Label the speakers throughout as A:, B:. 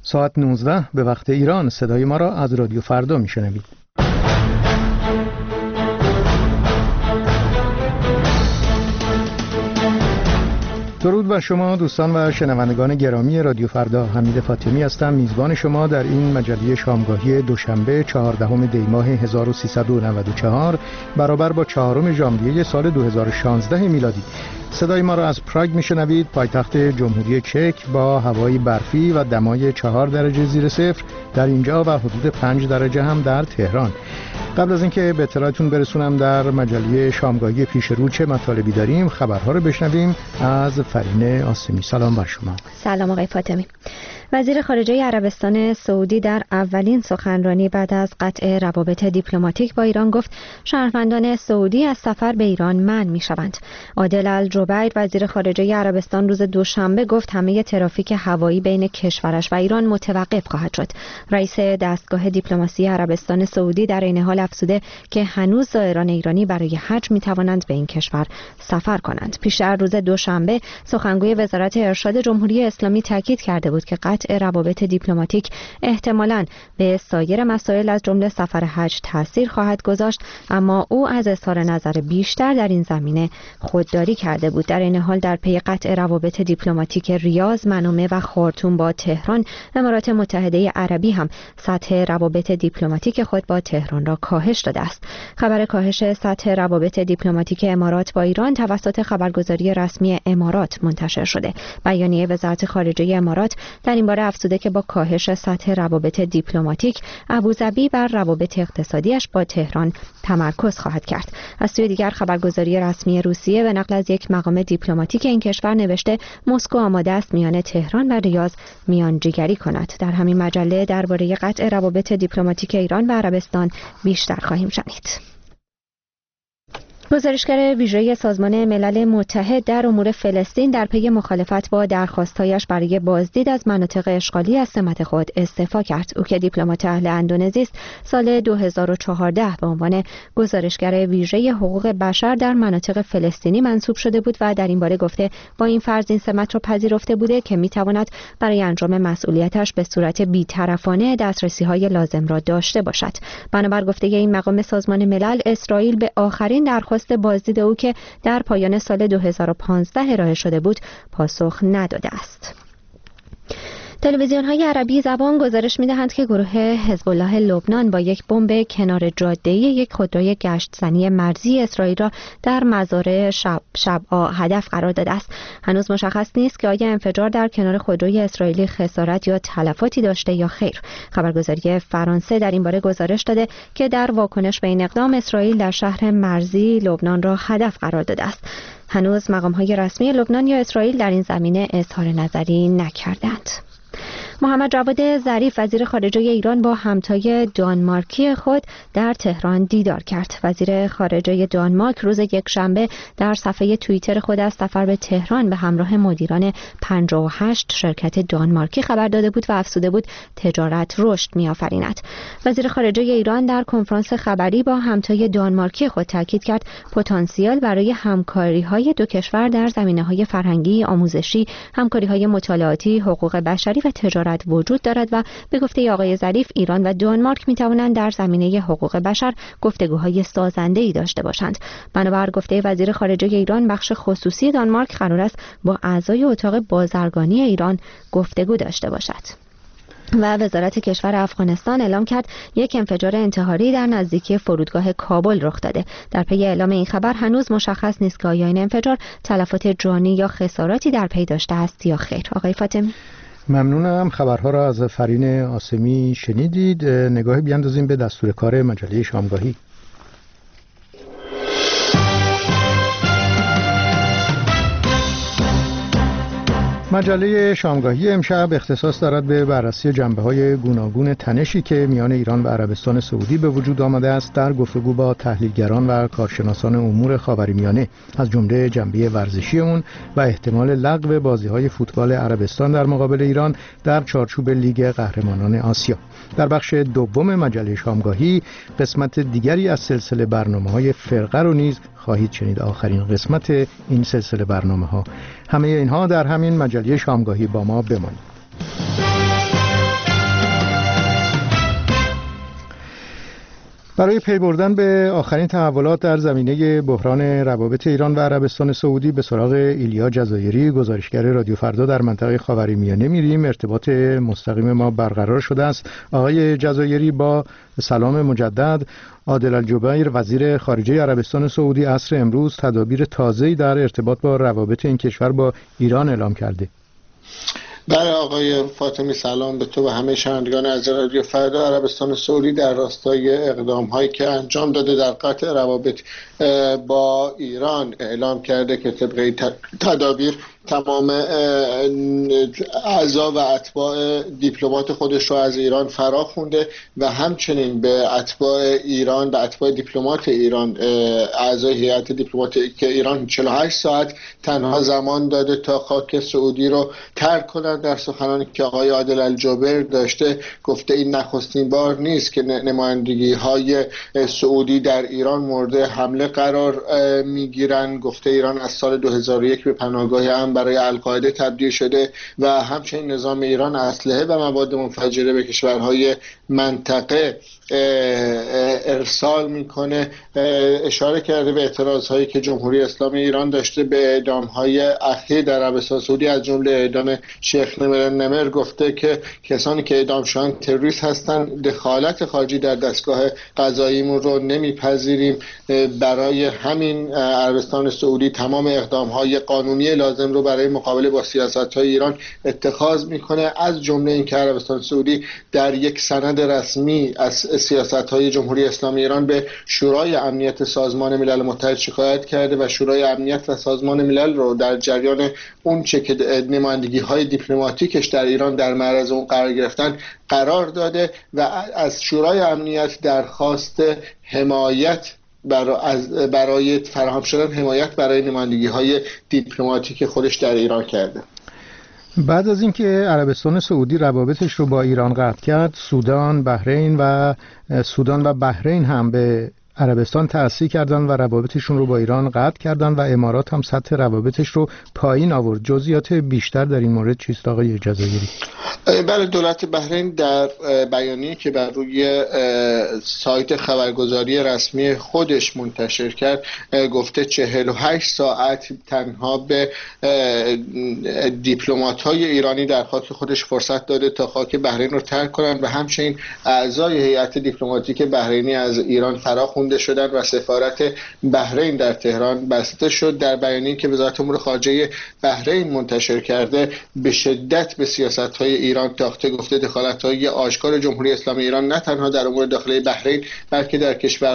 A: ساعت 19 به وقت ایران صدای ما را از رادیو فردا میشنوید. درود بر شما دوستان و شنوندگان گرامی رادیو فردا. حمید فاطمی هستم، میزبان شما در این مجله شامگاهی دوشنبه 14 دی ماه 1394 برابر با 4 ژانویه سال 2016 میلادی. صدای ما را از پراگ میشنوید، پایتخت جمهوری چک، با هوای برفی و دمای 4 درجه زیر صفر در اینجا و حدود 5 درجه هم در تهران. قبل از اینکه به اطلاعتون برسونم در مجله شامگاهی پیش رو چه مطالبی داریم، خبرها رو بشنویم از فرینه آسمی. سلام بر شما.
B: سلام آقای فاطمی. وزیر خارجه عربستان سعودی در اولین سخنرانی بعد از قطع روابط دیپلماتیک با ایران گفت شهروندان سعودی از سفر به ایران منع می‌شوند. عادل الجبیر وزیر خارجه عربستان روز دوشنبه گفت همه ترافیک هوایی بین کشورش و ایران متوقف خواهد شد. رئیس دستگاه دیپلماسی عربستان سعودی در این حال افزوده که هنوز زائران ایرانی برای حج می‌توانند به این کشور سفر کنند. پیشتر روز دوشنبه سخنگوی وزارت ارشاد جمهوری اسلامی تاکید کرده بود که قطع روابط دیپلماتیک احتمالاً به سایر مسائل از جمله سفر حج تأثیر خواهد گذاشت، اما او از اظهار نظر بیشتر در این زمینه خودداری کرده بود. در این حال در پی قطع روابط دیپلماتیک ریاض، منامه و خارتوم با تهران، امارات متحده عربی هم سطح روابط دیپلماتیک خود با تهران را کاهش داده است. خبر کاهش سطح روابط دیپلماتیک امارات با ایران توسط خبرگزاری رسمی امارات منتشر شده. بیانیه وزارت خارجه امارات در این باره افزوده که با کاهش سطح روابط دیپلماتیک، ابوظبی بر روابط اقتصادیش با تهران تمرکز خواهد کرد. از سوی دیگر خبرگزاری رسمی روسیه به نقل از یک مقام دیپلماتیک این کشور نوشته مسکو آماده است میان تهران و ریاض میانجیگری کند. در همین مجله درباره قطع روابط دیپلماتیک ایران و عربستان بیشتر خواهیم شنید. گزارشگر ویژه سازمان ملل متحد در امور فلسطین در پی مخالفت با درخواست‌هایش برای بازدید از مناطق اشغالی از سمت خود استعفا کرد. او که دیپلمات اهل اندونزی است، سال 2014 به عنوان گزارشگر ویژه حقوق بشر در مناطق فلسطینی منصوب شده بود و در این باره گفته با این فرض این سمت را پذیرفته بوده که می‌تواند برای انجام مسئولیتش به صورت بی‌طرفانه دسترسی‌های لازم را داشته باشد. بنابر گفته این مقام سازمان ملل، اسرائیل به آخرین درخواست بازدید او که در پایان سال 2015 ارائه شده بود پاسخ نداده است. تلویزیون‌های عربی زبان گزارش می‌دهند که گروه حزب الله لبنان با یک بمب کنار جاده یک خودروی گشتزنی مرزی اسرائیل را در مزارع شبعا هدف قرار داده است. هنوز مشخص نیست که آیا انفجار در کنار خودروی اسرائیلی خسارت یا تلفاتی داشته یا خیر. خبرگزاری فرانسه در این باره گزارش داده که در واکنش به این اقدام اسرائیل در شهر مرزی لبنان را هدف قرار داده است. هنوز مقام‌های رسمی لبنان یا اسرائیل در این زمینه اظهار نظری نکردند. محمد جواد ظریف وزیر خارجه ایران با همتای دانمارکی خود در تهران دیدار کرد. وزیر خارجه دانمارک روز یکشنبه در صفحه توییتر خود از سفر به تهران به همراه مدیران 58 شرکت دانمارکی خبر داده بود و افزوده بود تجارت رشد می‌آفریند. وزیر خارجه ایران در کنفرانس خبری با همتای دانمارکی خود تاکید کرد پتانسیل برای همکاری‌های دو کشور در زمینه‌های فرهنگی، آموزشی، همکاری‌های مطالعاتی، حقوق بشری و تجارت وجود دارد و به گفته آقای ظریف ایران و دانمارک می توانند در زمینه حقوق بشر گفتگوهای سازنده‌ای داشته باشند. بنابر گفته وزیر خارجه ایران، بخش خصوصی دانمارک قرار است با اعضای اتاق بازرگانی ایران گفتگو داشته باشد. و وزارت کشور افغانستان اعلام کرد یک انفجار انتحاری در نزدیکی فرودگاه کابل رخ داده. در پی اعلام این خبر هنوز مشخص نیست که آیا این انفجار تلفات جانی یا خساراتی در پی داشته است یا خیر. آقای فاطمی،
A: ممنونم. خبرها را از فرین آسمی شنیدید. نگاهی بیاندازیم به دستور کار مجله شامگاهی. مجله شامگاهی امشب اختصاص دارد به بررسی جنبه‌های گوناگون تنشی که میان ایران و عربستان سعودی به وجود آمده است در گفتگو با تحلیلگران و کارشناسان امور خاورمیانه، از جمله جنبه ورزشی اون و احتمال لغو بازی‌های فوتبال عربستان در مقابل ایران در چارچوب لیگ قهرمانان آسیا. در بخش دوم مجله شامگاهی قسمت دیگری از سلسله برنامه‌های فرقه رو نیز خواهید شنید، آخرین قسمت این سلسله برنامه‌ها. همه اینها در همین مجله شامگاهی. با ما بمانید. برای پی بردن به آخرین تحولات در زمینه بحران روابط ایران و عربستان سعودی به سراغ ایلیا جزایری، گزارشگر رادیو فردا در منطقه خاورمیانه میریم. ارتباط مستقیم ما برقرار شده است. آقای جزایری، با سلام مجدد. عادل الجبیر، وزیر خارجه عربستان سعودی، عصر امروز تدابیر تازه‌ای در ارتباط با روابط این کشور با ایران اعلام کرده.
C: بله آقای فاطمی، سلام به تو و همه شنوندگان از رادیو فردا. عربستان سعودی در راستای اقدام‌هایی که انجام داده در قطع روابط با ایران اعلام کرده که طبق تدابیر تمام اعضا و اتباع دیپلمات خودش رو از ایران فرا خونده و همچنین به اتباع ایران و اتباع دیپلمات ایران، اعضای هیئت دیپلماتیک ایران 48 ساعت تنها زمان داده تا خاک سعودی رو ترک کنند. در سخنانی که آقای عادل الجبر داشته گفته این نخستین بار نیست که نمایندگی های سعودی در ایران مورد حمله قرار میگیرند. گفته ایران از سال 2001 به پناهگاه برای القاعده تبدیل شده و همچنین نظام ایران اسلحه و مواد منفجره به کشورهای منطقه ارسال میکنه. اشاره کرده به اعتراضهایی که جمهوری اسلامی ایران داشته به اعدامهای اخیر در عربستان سعودی، از جمله اعدام شیخ نمر. گفته که کسانی که اعدام شدن تروریست هستند. دخالت خارجی در دستگاه قضاییمون رو نمیپذیریم. برای همین عربستان سعودی تمام اقدامهای قانونی لازم رو برای مقابله با سیاست‌های ایران اتخاذ میکنه، از جمله اینکه عربستان سعودی در یک سند رسمی از سیاست‌های جمهوری اسلامی ایران به شورای امنیت سازمان ملل متحد شکایت کرده و شورای امنیت و سازمان ملل رو در جریان اون چه که نمایندگی‌های دیپلماتیکش در ایران در معرض اون قرار گرفتن قرار داده و از شورای امنیت درخواست حمایت برای فراهم شدن حمایت برای نمایندگی‌های دیپلماتیک خودش در ایران کرده.
A: بعد از اینکه عربستان سعودی روابطش رو با ایران قطع کرد، سودان و بحرین هم به عربستان تأثیر کردن و روابطشون رو با ایران قطع کردن و امارات هم سطح روابطش رو پایین آورد. جزئیات بیشتر در این مورد چیست آقای جزایری؟
C: بله، دولت بحرین در بیانیه‌ای که بر روی سایت خبرگزاری رسمی خودش منتشر کرد گفته 48 ساعت تنها به دیپلمات‌های ایرانی در خاک خودش فرصت داده تا خاک بحرین رو ترک کنند و همچنین اعضای هیئت دیپلماتیک بحرینی از ایران فرا خونده شدند و سفارت بحرین در تهران بسته شد. در بیانیه‌ای که وزارت امور خارجه بحرین منتشر کرده به شدت به سیاست‌های ایران تاخته. گفته دخالت‌های آشکار جمهوری اسلامی ایران نه تنها در امور داخلی بحرین بلکه در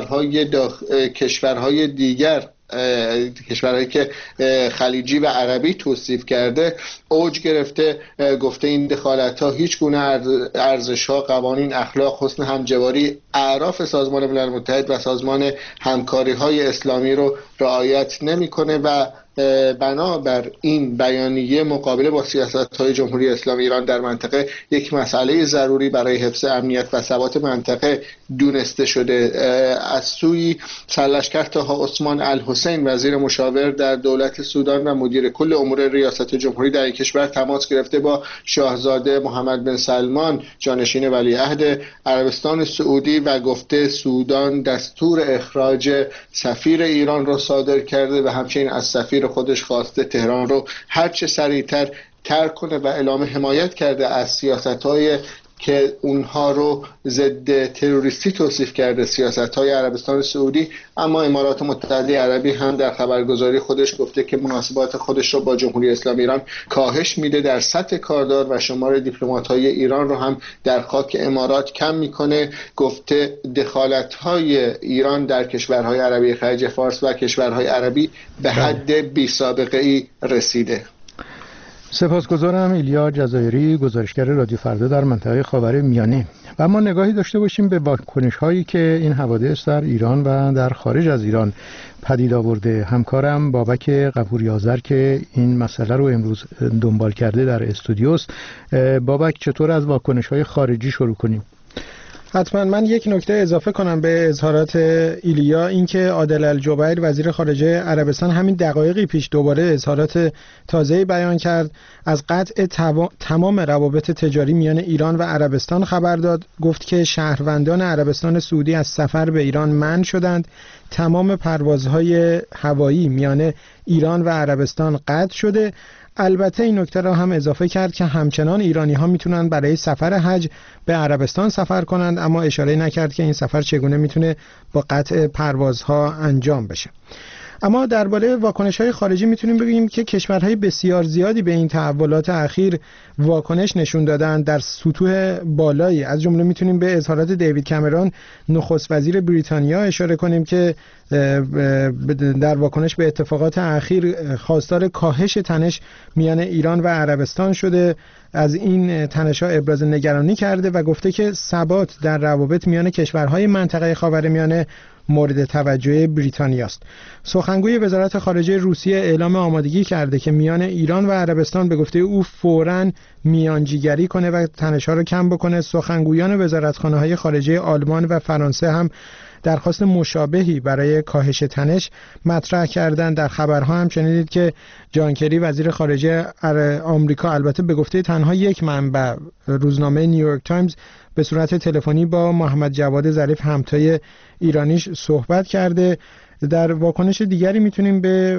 C: کشورهای دیگر، کشورهایی که خلیجی و عربی توصیف کرده اوج گرفته. گفته این دخالت‌ها هیچ گونه ارزش‌ها، قوانین، اخلاق، حسن همجواری، اعراف سازمان ملل متحد و سازمان همکاری‌های اسلامی رو رعایت نمی‌کنه و بنابر این بیانیه مقابله با سیاست‌های جمهوری اسلامی ایران در منطقه یک مسئله ضروری برای حفظ امنیت و ثبات منطقه دونسته شده. از سوی سرلشکر طاها عثمان الحسین، وزیر مشاور در دولت سودان و مدیر کل امور ریاست جمهوری در این کشور، تماس گرفته با شاهزاده محمد بن سلمان، جانشین ولیعهد عربستان سعودی و گفته سودان دستور اخراج سفیر ایران را صادر کرده و همچنین از سفیر خودش خواسته تهران رو هر چه سریعتر ترک کنه و اعلام حمایت کرده از سیاست‌های که اونها رو ضد تروریستی توصیف کرده، سیاست‌های عربستان سعودی. اما امارات متحده عربی هم در خبرگزاری خودش گفته که مناسبات خودش رو با جمهوری اسلامی ایران کاهش میده، در سطح کاردار و شمار دیپلمات‌های ایران رو هم در خاک امارات کم میکنه. گفته دخالت‌های ایران در کشورهای عربی خلیج فارس و کشورهای عربی به حد بی‌سابقه‌ای رسیده.
A: سپاسگزارم ایلیا جزایری، گزارشگر رادیو فردا در منطقه خاورمیانه. و اما نگاهی داشته باشیم به واکنش‌هایی که این حوادث در ایران و در خارج از ایران پدید آورده. همکارم بابک غفوری آذر که این مسئله رو امروز دنبال کرده در استودیوست. بابک، چطور از واکنش‌های خارجی شروع کنیم؟ حتما. من یک نکته اضافه کنم به اظهارات ایلیا، اینکه عادل الجبیر وزیر خارجه عربستان همین دقایقی پیش دوباره اظهارات تازه‌ای بیان کرد، از قطع تمام روابط تجاری میان ایران و عربستان خبر داد. گفت که شهروندان عربستان سعودی از سفر به ایران منع شدند، تمام پروازهای هوایی میان ایران و عربستان قطع شده. البته این نکته را هم اضافه کرد که همچنان ایرانی ها میتونن برای سفر حج به عربستان سفر کنند، اما اشاره نکرد که این سفر چگونه میتونه با قطع پروازها انجام بشه. اما درباره واکنش‌های خارجی میتونیم بگیم که کشورهای بسیار زیادی به این تحولات اخیر واکنش نشون دادن در سطوح بالایی. از جمله میتونیم به اظهارات دیوید کامرون نخست وزیر بریتانیا اشاره کنیم که در واکنش به اتفاقات اخیر خواستار کاهش تنش میان ایران و عربستان شده. از این تنش‌ها ابراز نگرانی کرده و گفته که ثبات در روابط میان کشورهای منطقه خاورمیانه مورد توجه بریتانیا است. سخنگوی وزارت خارجه روسیه اعلام آمادگی کرده که میان ایران و عربستان به گفته او فوراً میانجیگری کنه و تنش‌ها را کم بکنه. سخنگویان وزارتخانه‌های خارجه آلمان و فرانسه هم درخواست مشابهی برای کاهش تنش مطرح کردن. در خبرها هم شنیدید که جان کری وزیر خارجه آمریکا، البته به گفته تنها یک منبع روزنامه نیویورک تایمز، به صورت تلفنی با محمد جواد ظریف همتای ایرانیش صحبت کرده. در واکنش دیگری میتونیم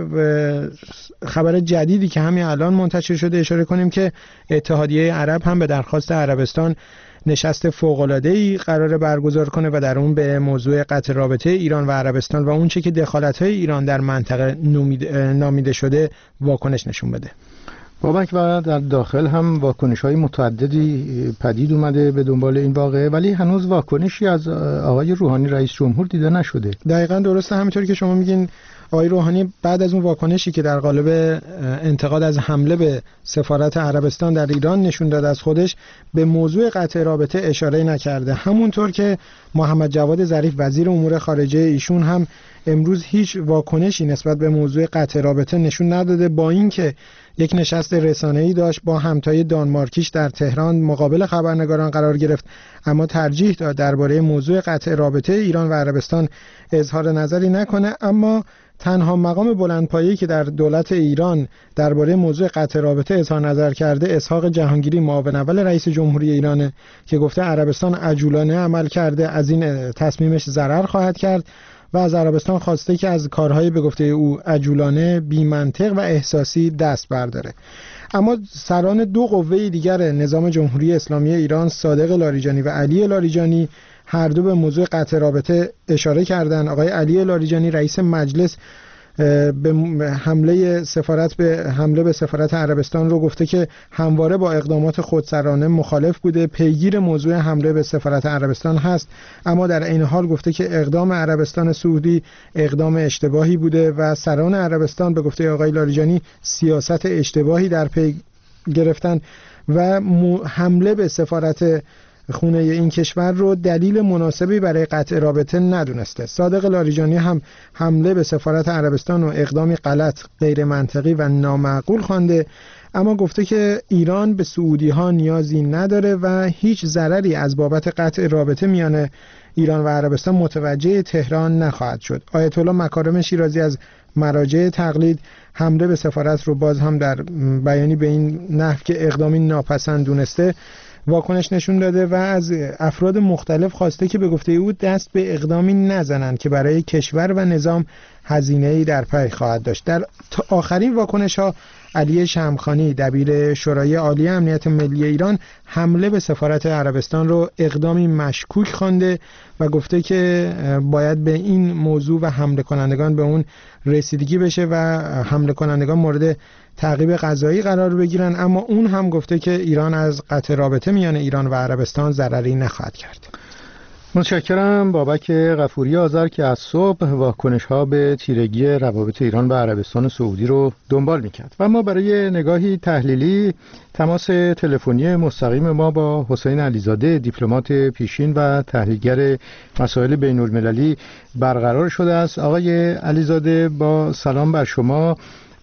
A: به خبر جدیدی که همین الان منتشر شده اشاره کنیم که اتحادیه عرب هم به درخواست عربستان نشست فوق‌العاده‌ای قرار برگزار کنه و در اون به موضوع قطع رابطه ایران و عربستان و اون چه که دخالت‌های ایران در منطقه نامیده شده واکنش نشون بده.
C: بابک، و در داخل هم واکنش‌های متعددی پدید اومده به دنبال این واقعه، ولی هنوز واکنشی از آقای روحانی رئیس جمهور دیده نشده.
A: دقیقاً درسته، همینطوری که شما میگین. آقای روحانی بعد از اون واکنشی که در قالب انتقاد از حمله به سفارت عربستان در ایران نشون داد از خودش، به موضوع قطع رابطه اشاره نکرده. همونطور که محمد جواد ظریف وزیر امور خارجه ایشون هم امروز هیچ واکنشی نسبت به موضوع قطع رابطه نشون نداده، با اینکه یک نشست رسانه‌ای داشت با همتای دانمارکیش در تهران مقابل خبرنگاران قرار گرفت، اما ترجیح داد درباره موضوع قطع رابطه ایران و عربستان اظهار نظری نکنه. اما تنها مقام بلندپایه‌ای که در دولت ایران درباره موضوع قطع رابطه اظهار نظر کرده اسحاق جهانگیری، معاون اول رئیس جمهوری ایرانه که گفته عربستان عجولانه عمل کرده، از این تصمیمش ضرر خواهد کرد و از عربستان خواسته که از کارهای به گفته او عجولانه، بی‌منطق و احساسی دست برداره. اما سران دو قوه دیگر نظام جمهوری اسلامی ایران، صادق لاریجانی و علی لاریجانی، هر دو به موضوع قطع رابطه اشاره کردند. آقای علی لاریجانی رئیس مجلس به حمله به سفارت عربستان رو گفته که همواره با اقدامات خودسرانه مخالف بوده، پیگیر موضوع حمله به سفارت عربستان هست، اما در این حال گفته که اقدام عربستان سعودی اقدام اشتباهی بوده و سران عربستان به گفته آقای لاریجانی سیاست اشتباهی در پی گرفتن و حمله به سفارت خونه این کشور رو دلیل مناسبی برای قطع رابطه ندونسته. صادق لاریجانی هم حمله به سفارت عربستان و اقدامی غلط، غیر منطقی و نامعقول خوانده، اما گفته که ایران به سعودی ها نیازی نداره و هیچ ضرری از بابت قطع رابطه میان ایران و عربستان متوجه تهران نخواهد شد. آیت الله مکارم شیرازی از مراجع تقلید حمله به سفارت رو باز هم در بیانی به این نحو که اقدامی ناپسند دونسته واکنش نشون داده و از افراد مختلف خواسته که به گفته او دست به اقدامی نزنند که برای کشور و نظام هزینه‌ای در پی خواهد داشت. در آخرین واکنش‌ها علی شمخانی دبیر شورای عالی امنیت ملی ایران حمله به سفارت عربستان رو اقدامی مشکوک خوانده و گفته که باید به این موضوع و حمله کنندگان به اون رسیدگی بشه و حمله کنندگان مورد تعقیب قضایی قرار بگیرن، اما اون هم گفته که ایران از قطع رابطه میان ایران و عربستان ضرری نخواهد کرد.
C: متشکرم. بابک غفوری آذر که از صبح واکنش‌ها به تیرگی روابط ایران و عربستان سعودی رو دنبال می‌کرد. و ما برای نگاهی تحلیلی تماس تلفنی مستقیم ما با حسین علیزاده، دیپلمات پیشین و تحلیلگر مسائل بین‌المللی برقرار شده است. آقای علیزاده، با سلام بر شما.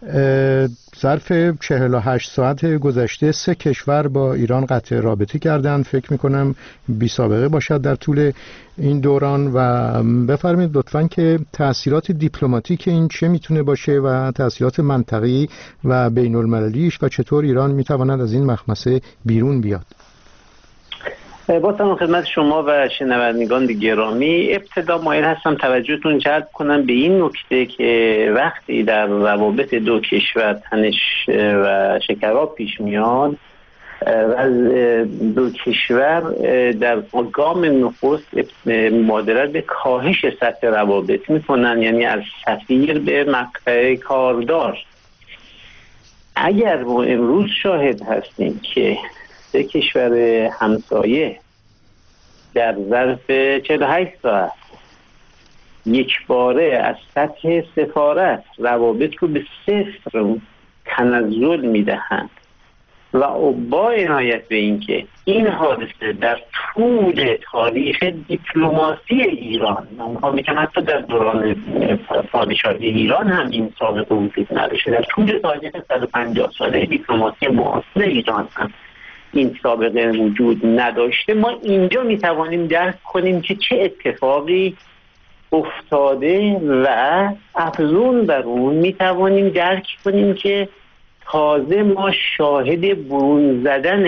A: ظرف 48 ساعت گذشته 3 کشور با ایران قطع رابطه کردند. فکر میکنم بی سابقه باشد در طول این دوران. و بفرمایید لطفاً که تأثیرات دیپلماتیک این چه میتونه باشه و تأثیرات منطقی و بین المللیش و چطور ایران میتواند از این مخمسه بیرون بیاد.
D: با سلام خدمت شما و شنوندگان گرامی، ابتدا مایل هستم توجهتون جلب کنم به این نکته که وقتی در روابط دو کشور تنش و شکراب پیش میاد و دو کشور در گام نخست مبادرت به کاهش سطح روابط میکنن، یعنی از سفیر به مقطع کاردار. اگر ما امروز شاهد هستیم که 3 کشور همسایه در ظرف 48 ساعت یک باره از سطح سفارت روابط رو به 0 تنزل میدهند و با عنایت به اینکه این حادثه در طول تاریخ دیپلماسی ایران، من میگم حتی در دوران پادشاهی ایران هم این سابقه وجود نداشته، در طول تاریخ 150 ساله دیپلماسی معاصر ایران هم این سابقه وجود نداشته، ما اینجا میتوانیم درک کنیم که چه اتفاقی افتاده و افزون بر اون میتوانیم درک کنیم که تازه ما شاهد برون زدن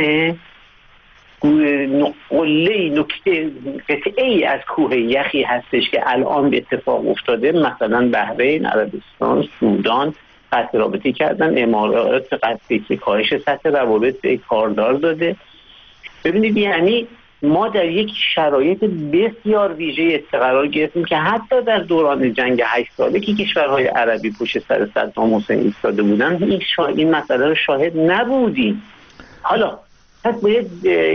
D: قطعه‌ای از کوه یخی هستش که الان به اتفاق افتاده. مثلا بحرین، عربستان، سودان قطع رابطه کردن، امارات قطع کاهش سطح روابط به کاردار داده. ببینید یعنی ما در یک شرایط بسیار ویژه قرار گرفتیم که حتی در دوران جنگ 8 ساله که کشورهای عربی پشت سر صدام حسین ایستاده بودن این مسئله رو شاهد نبودیم. حالا پس باید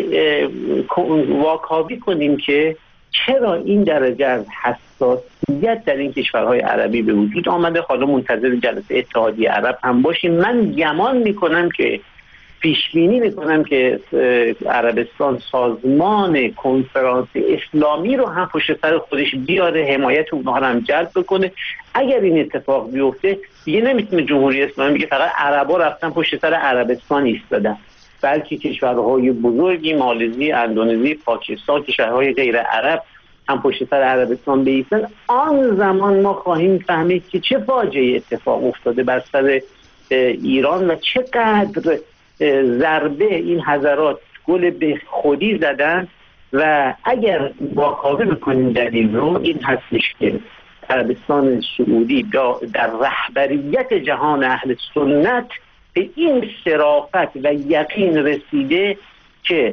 D: واکاوی کنیم که چرا این درجه از حساسیت در این کشورهای عربی به وجود آمده. حالا منتظر جلسه اتحادیه عرب هم باشیم. من گمان میکنم که پیشبینی میکنم که عربستان سازمان کنفرانس اسلامی رو هم پشت سر خودش بیاره، حمایت اونها رو هم جلب بکنه. اگر این اتفاق بیفته دیگه نمیتونه جمهوری اسلامی بگه فقط عربا رفتن پشت سر عربستان ایستادن، بلکه کشورهای بزرگی مالزی، اندونزی، پاکستان، کشورهای غیر عرب هم پشت سر عربستان بایستن. آن زمان ما خواهیم فهمید که چه فاجعه اتفاق افتاده بر سر ایران و چقدر ضربه این حضرات گل به خودی زدن. و اگر واکاوی بکنیم دلیل رو، این هستش که عربستان سعودی در رهبریت جهان اهل سنت به این صرافت و یقین رسیده که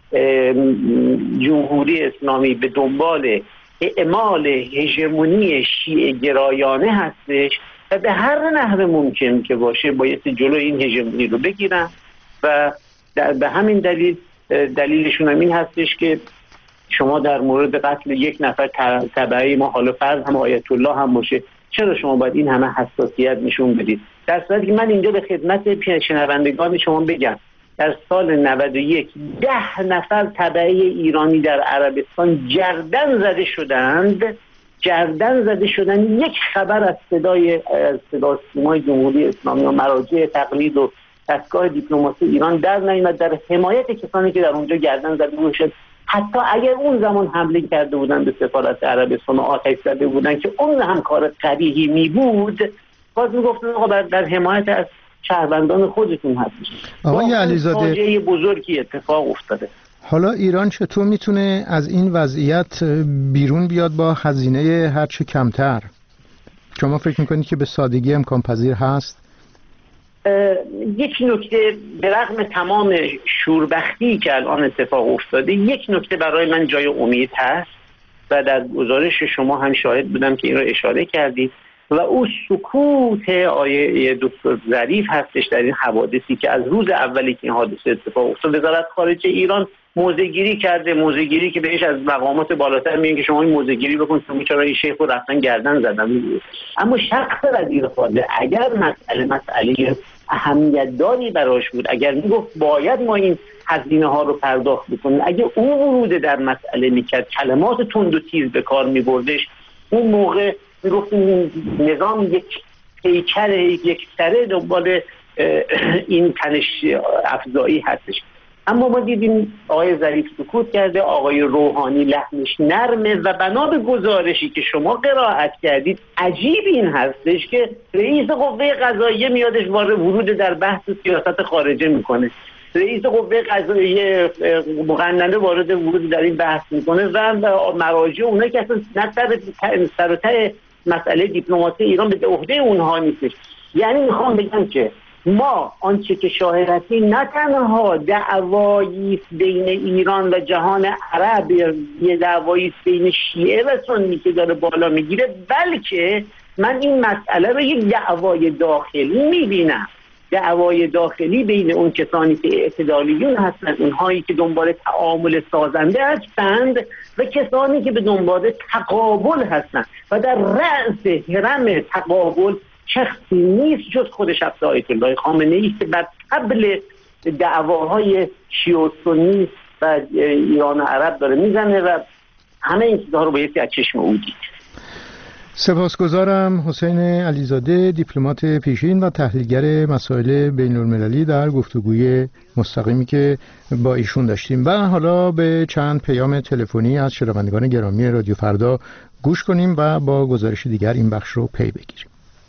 D: جمهوری اسلامی به دنبال اعمال هژمونی شیعه گرایانه هستش و به هر نحو ممکن که باشه باید جلو این هژمونی رو بگیرن. و به همین دلیلشون هم این هستش که شما در مورد قتل یک نفر تبعی ما، حالا فرض هم آیت الله هم باشه، چرا شما باید این همه حساسیت نشون بدید؟ در صورتی که من اینجا به خدمت شنوندگان شما بگم در سال 91 10 نفر تبعی ایرانی در عربستان گردن زده شدند. یک خبر از صدا سیمای جمهوری اسلامی و مراجع تقلید و دستگاه دیپلماسی ایران در نیامد در حمایت کسانی که در اونجا گردن زده شد. حتی اگر اون زمان حمله کرده بودن به سفارت عربستان و آتش زده بودن که اون هم کار قبیحی می بود، باز میگفتن آقا در حمایت از شهروندان خودتون هستش.
A: آقای علیزاده،
D: فاجعه بزرگی اتفاق افتاده.
A: حالا ایران چطور میتونه از این وضعیت بیرون بیاد با هزینه هرچه کمتر؟ شما فکر میکنید که به سادگی امکان پذیر هست؟
D: یک نکته به رغم تمام شوربختی که الان اتفاق افتاده، یک نکته برای من جای امید هست و در گزارش شما هم شاهد بودم که این رو اشاره کردید و او سکوت آیه دکتر ظریف هستش در این حوادثی که از روز اولی که این حادثه اتفاق افتاد وزارت خارجه ایران موضع‌گیری کرده، موضع‌گیری که بهش از مقامات بالاتر میگن که شما این موضع‌گیری بکن که چرا این شیخ رو رفتن گردن زدن. اما شخص وزیر خارجه اگر مسئله اهمیت داری براش بود، اگر میگفت باید ما این هزینه ها رو پرداخت بکنیم، اگه اون ورود در مسئله میکرد، کلمات تند و تیز به کار میبردش، اون موقع میگفت نظام یک پیکر یک سره دنبال این تنش افزایی هستش. اما ما دیدیم آقای ظریف سکوت کرده، آقای روحانی لحنش نرمه و بنا به گزارشی که شما قرائت کردید عجیب این هستش که رئیس قوه قضاییه میادش ورود در بحث سیاست خارجه میکنه، رئیس قوه قضاییه مقننه ورود در این بحث میکنه و مراجع اونایی که اصلا سر و ته مسئله دیپلماسی ایران به عهده اونها نیستش. یعنی میخوام بگم که ما آنچه که شاهدیم نه تنها دعوایی بین ایران و جهان عرب، یه دعوایی بین شیعه و سنی که داره بالا میگیره، بلکه من این مسئله رو یک دعوای داخلی میبینم، دعوای داخلی بین اون کسانی که اعتدالیون هستند، اونهایی که دنبال تعامل سازنده هستند و کسانی که به دنبال تقابل هستند و در رأس هرم تقابل شخصی نیست جز خود شخص آیت الله خامنه‌ای که بر طبل دعواهای شیعه و سنی و ایران و عرب داره میزنه و همه این چیزها رو بایستی از چشم او دید.
A: سپاسگزارم. حسین علیزاده، دیپلمات پیشین و تحلیلگر مسائل بین‌المللی، در گفتگوی مستقیمی که با ایشون داشتیم. و حالا به چند پیام تلفنی از شنوندگان گرامی رادیو فردا گوش کنیم و با گزارش دیگر این بخش رو پی بگیریم.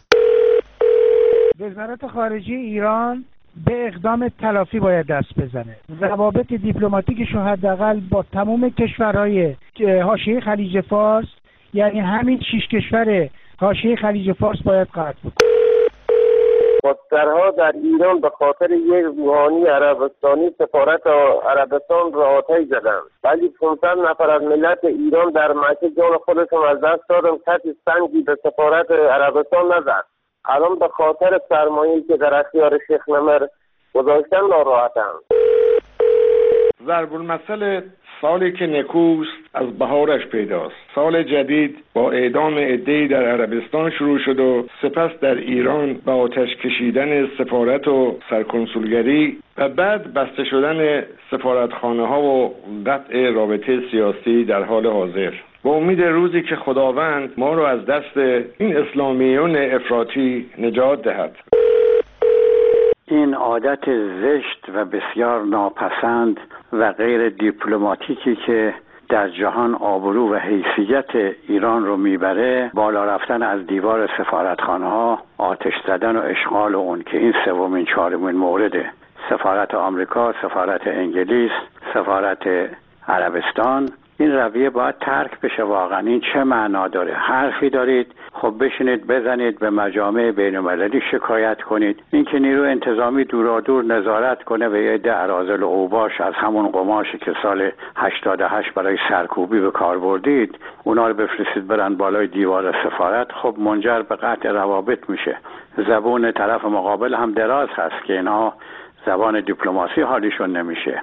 E: وزارت خارجه ایران به اقدام تلافی باید دست بزنه. روابط دیپلماتیکش حداقل با تمام کشورهای حاشیه خلیج فارس، یعنی همین 6 کشور حاشیه خلیج فارس باید قطع بکنه.
F: مسترها در ایران به خاطر یک روحانی عربستانی سفارت عربستان را آتش زدند، ولی 500 نفر از ملت ایران در مکه جان خودشون از دست دادن، کسی سنگی به سفارت عربستان نزد. الان به خاطر سرمایه‌ای که در اختیار شیخ نمر گذاشتن ناراحتم.
G: ضرب المثل سالی که نکوست از بهارش پیداست. سال جدید با اعدام عده‌ای در عربستان شروع شد و سپس در ایران با آتش کشیدن سفارت و سرکنسولگری و بعد بسته شدن سفارتخانه‌ها و قطع رابطه سیاسی در حال حاضر. با امید روزی که خداوند ما را از دست این اسلامیون افراطی نجات دهد.
H: این عادت زشت و بسیار ناپسند و غیر دیپلماتیکی که در جهان آبرو و حیثیت ایران رو میبره، بالا رفتن از دیوار سفارتخانه‌ها، آتش زدن و اشغال اون، که این سومین چهارمین مورد، سفارت آمریکا، سفارت انگلیس، سفارت عربستان، این رویه باید ترک بشه. واقعا این چه معنا داره؟ حرفی دارید، خب بشینید بزنید به مجامع بین‌المللی شکایت کنید. اینکه نیرو انتظامی دورادور نظارت کنه و یه عده اراذل و اوباش از همون قماشی که سال 88 برای سرکوبی به کار بردید اونا رو بفرستید برن بالای دیوار سفارت، خب منجر به قطع روابط میشه. زبون طرف مقابل هم دراز هست که اینها زبان دیپلماسی حالیشون نمیشه.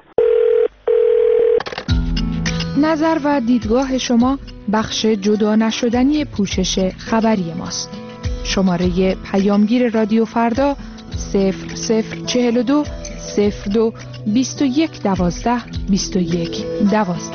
I: نظر و دیدگاه شما بخش جدا نشدنی پوشش خبری ماست. شماره پیامگیر رادیو فردا 0042 02 21 12 21 12.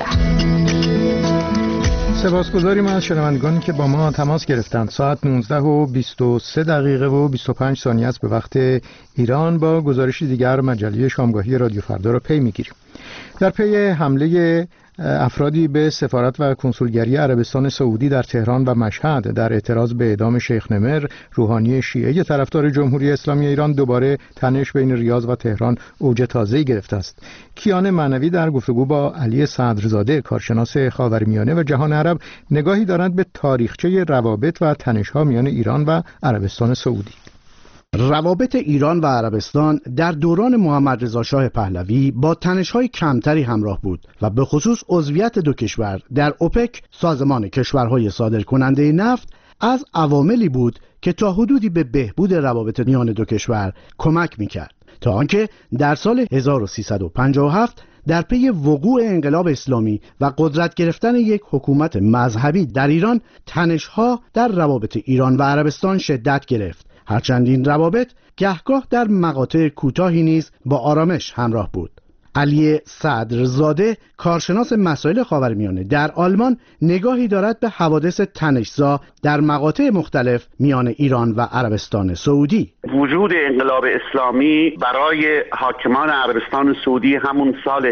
A: سپاسگزاریم از شنوندگانی که با ما تماس گرفتند. ساعت 19:23 و 25 ثانیه است به وقت ایران. با گزارش دیگر مجله شامگاهی رادیو فردا را پی میگیریم. در پی حمله افرادی به سفارت و کنسولگری عربستان سعودی در تهران و مشهد در اعتراض به اعدام شیخ نمر، روحانی شیعه طرفدار جمهوری اسلامی ایران، دوباره تنش بین ریاض و تهران اوج تازه‌ای گرفته است. کیان معنوی در گفتگو با علی صدرزاده، کارشناس خاورمیانه و جهان عرب، نگاهی دارند به تاریخچه روابط و تنش‌ها میان ایران و عربستان سعودی.
J: روابط ایران و عربستان در دوران محمد رضا شاه پهلوی با تنش‌های کمتری همراه بود و به خصوص عضویت دو کشور در اوپک، سازمان کشورهای صادرکننده نفت، از عواملی بود که تا حدودی به بهبود روابط میان دو کشور کمک می‌کرد، تا آنکه در سال 1357 در پی وقوع انقلاب اسلامی و قدرت گرفتن یک حکومت مذهبی در ایران، تنش‌ها در روابط ایران و عربستان شدت گرفت. هرچند این روابط گهگاه در مقاطع کوتاهی نیز با آرامش همراه بود. علی صدرزاده کارشناس مسائل خاورمیانه در آلمان نگاهی دارد به حوادث تنش‌زا در مقاطع مختلف میان ایران و عربستان سعودی.
K: وجود انقلاب اسلامی برای حاکمان عربستان سعودی همون سال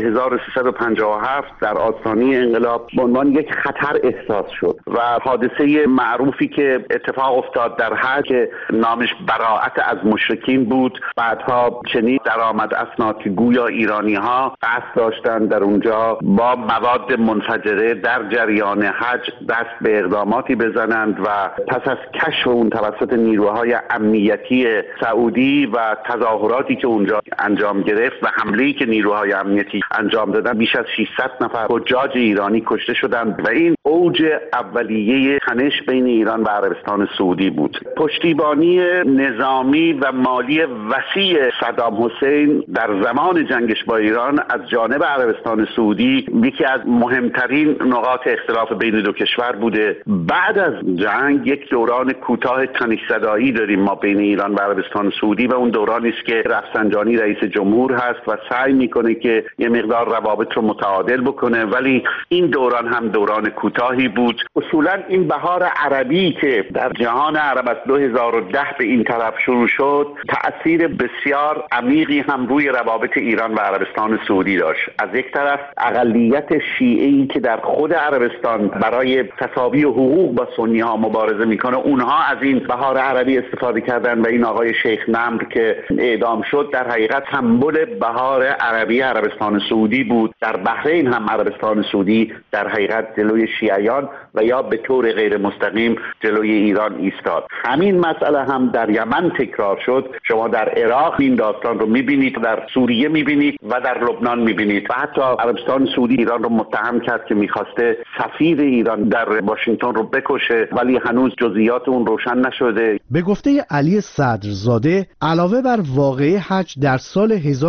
K: 1357 در آستانه انقلاب به عنوان یک خطر احساس شد و حادثه معروفی که اتفاق افتاد در حج که نامش براءت از مشرکین بود، بعدها چنین درآمد اسناد که گویا ایرانی‌ها قصد داشتند در اونجا با مواد منفجره در جریان حج دست به اقداماتی بزنند و پس از کشف اون توسط نیروهای امنیتی سعودی و تظاهراتی که اونجا انجام گرفت و حمله‌ای که نیروهای امنیتی انجام دادن، بیش از 600 نفر حجاج ایرانی کشته شدند و این اوج اولیه تنش بین ایران و عربستان سعودی بود. پشتیبانی نظامی و مالی وسیع صدام حسین در زمان جنگش با ایران از جانب عربستان سعودی یکی از مهمترین نقاط اختلاف بین دو کشور بوده. بعد از جنگ یک دوران کوتاه تنش‌زدایی داریم ما بین ایران و عربستان سعودی و اون دورانی است که رفسنجانی رئیس جمهور هست و سعی میکنه که یه مقدار روابط رو متعادل بکنه، ولی این دوران هم دوران کوتاهی بود. اصولا این بهار عربی که در جهان عرب از 2010 به این طرف شروع شد تأثیر بسیار عمیقی هم روی روابط ایران و عربستان سعودی داشت. از یک طرف اقلیت شیعه‌ای که در خود عربستان برای تساوی حقوق با سنی ها مبارزه میکنه، اونها از این بهار عربی استفاده کردن و این آقای شیخ نمر که اعدام شد در حقیقت سمبل بهار عربی عربستان سعودی بود. در بحرین هم عربستان سعودی در حقیقت جلوی شیعیان و یا به طور غیر مستقیم جلوی ایران ایستاد. همین مسئله هم در یمن تکرار شد. شما در عراق این داستان رو میبینید، در سوریه میبینید و در لبنان میبینید و حتی عربستان سعودی ایران رو متهم کرد که میخواسته سفیر ایران در واشنگتن رو بکشه، ولی هنوز جزئیات اون روشن نشده.
J: به گفته علی صدرزاده علاوه بر واقعه حج در سال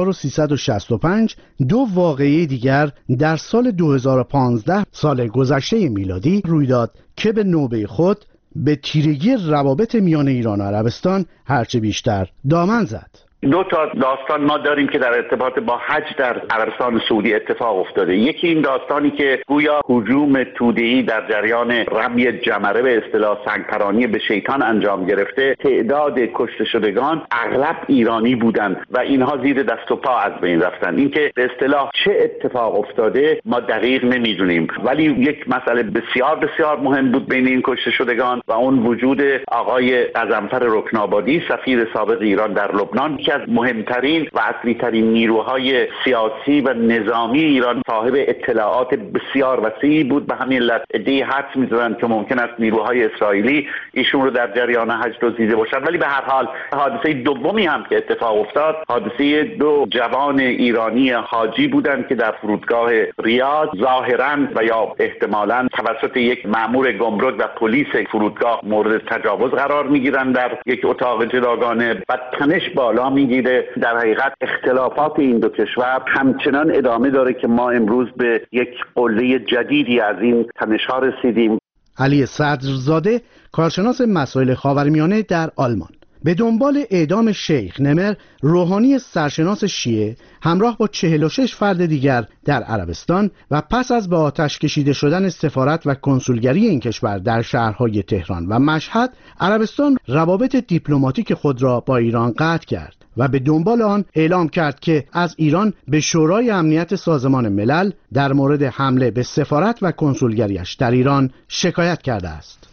J: 1365 دو واقعه دیگر در سال 2015 سال گذشته میلادی روی داد که به نوبه خود به تیرگی روابط میان ایران و عربستان هرچه بیشتر دامن زد.
K: دو تا داستان ما داریم که در ارتباط با حج در عربستان سعودی اتفاق افتاده. یکی این داستانی که گویا هجوم توده‌ای در جریان رمی جمره به اصطلاح سنگپرانی به شیطان انجام گرفته. تعداد کشته شدگان اغلب ایرانی بودند و اینها زیر دست و پا از بین رفتن. اینکه به اصطلاح چه اتفاق افتاده ما دقیق نمیدونیم، ولی یک مسئله بسیار بسیار مهم بود بین این کشته شدگان و اون وجود آقای غضنفر رکنابادی سفیر سابق ایران در لبنان که از مهمترین و اصلی ترین نیروهای سیاسی و نظامی ایران، صاحب اطلاعات بسیار وسیعی بود. به همین علت عده‌ای حدس می‌زنند که ممکن است نیروهای اسرائیلی ایشون رو در جریان حج دزدیده باشند. ولی به هر حال حادثه دومی هم که اتفاق افتاد حادثه دو جوان ایرانی حاجی بودند که در فرودگاه ریاض ظاهراً و یا احتمالاً توسط یک مأمور گمرک و پلیس فرودگاه مورد تجاوز قرار می‌گیرند در یک اتاق جداگانه و تنش بالا میگیره. در حقیقت اختلافات این دو کشور همچنان ادامه داره که ما امروز به یک قله جدیدی از این تنش‌ها رسیدیم.
J: علی صدرزاده کارشناس مسائل خاورمیانه در آلمان به دنبال اعدام شیخ نمر، روحانی سرشناس شیعه همراه با 46 فرد دیگر در عربستان و پس از به آتش کشیده شدن سفارت و کنسولگری این کشور در شهرهای تهران و مشهد، عربستان روابط دیپلماتیک خود را با ایران قطع کرد و به دنبال آن اعلام کرد که از ایران به شورای امنیت سازمان ملل در مورد حمله به سفارت و کنسولگریش در ایران شکایت کرده است.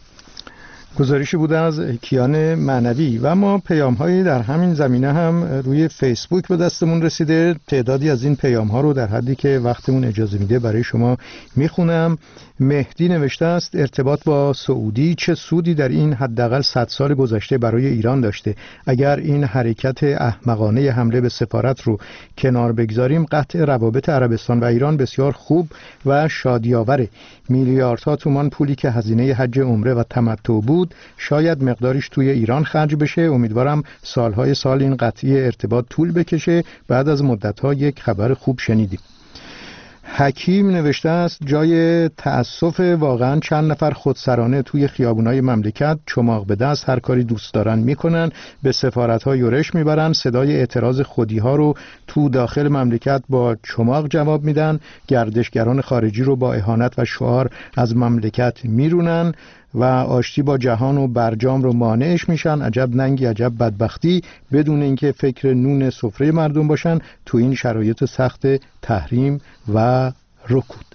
A: گزارشی بوده از کیان معنوی. و ما پیام‌هایی در همین زمینه هم روی فیسبوک به دستمون رسیده. تعدادی از این پیام‌ها رو در حدی که وقتمون اجازه میده برای شما میخونم. مهدی نوشته است ارتباط با سعودی چه سودی در این حداقل 100 سال گذشته برای ایران داشته؟ اگر این حرکت احمقانه حمله به سفارت رو کنار بگذاریم، قطع روابط عربستان و ایران بسیار خوب و شادی‌آوره. میلیاردها تومان پولی که هزینه حج عمره و تمتع بود شاید مقدارش توی ایران خرج بشه. امیدوارم سالهای سال این قطعی ارتباط طول بکشه. بعد از مدت‌ها یک خبر خوب شنیدیم. حکیم نوشته است جای تأسف واقعا چند نفر خودسرانه توی خیابونای مملکت چماق به دست هر کاری دوست دارن میکنن، به سفارت‌ها یورش میبرن، صدای اعتراض خودی‌ها رو تو داخل مملکت با چماق جواب میدن، گردشگران خارجی رو با اهانت و شعار از مملکت میرونن و آشتی با جهان و برجام رو مانعش میشن. عجب ننگی، عجب بدبختی، بدون اینکه فکر نون سفره مردم باشن تو این شرایط سخت تحریم و رکود.